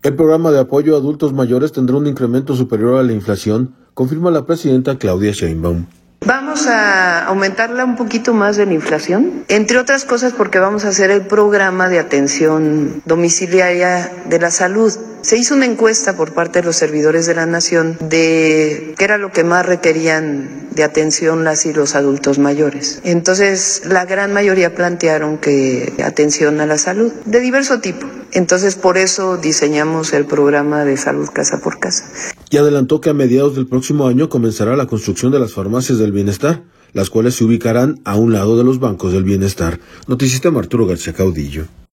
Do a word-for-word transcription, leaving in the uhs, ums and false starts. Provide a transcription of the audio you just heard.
El programa de apoyo a adultos mayores tendrá un incremento superior a la inflación, confirma la presidenta Claudia Sheinbaum. Vamos a aumentarla un poquito más de la inflación, entre otras cosas porque vamos a hacer el programa de atención domiciliaria de la salud. Se hizo una encuesta por parte de los servidores de la nación de qué era lo que más requerían de atención las y los adultos mayores. Entonces, la gran mayoría plantearon que atención a la salud, de diverso tipo. Entonces, por eso diseñamos el programa de salud casa por casa. Y adelantó que a mediados del próximo año comenzará la construcción de las farmacias del bienestar, las cuales se ubicarán a un lado de los bancos del bienestar. Noticista Arturo García Caudillo.